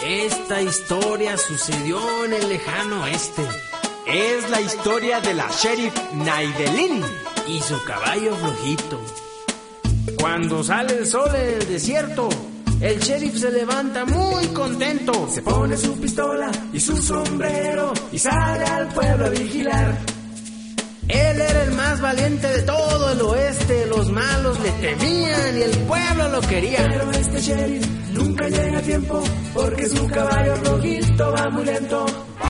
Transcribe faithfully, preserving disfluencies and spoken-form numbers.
Esta historia sucedió en el lejano oeste. Es la historia de la sheriff Naidelin y su caballo flojito. Cuando sale el sol en el desierto, el sheriff se levanta muy contento. Se pone su pistola y su sombrero y sale al pueblo a vigilar. Él era el más valiente de todo el oeste. Los malos le temían y el pueblo lo quería. Pero este sheriff nunca llega a tiempo porque su caballo rojito va muy lento.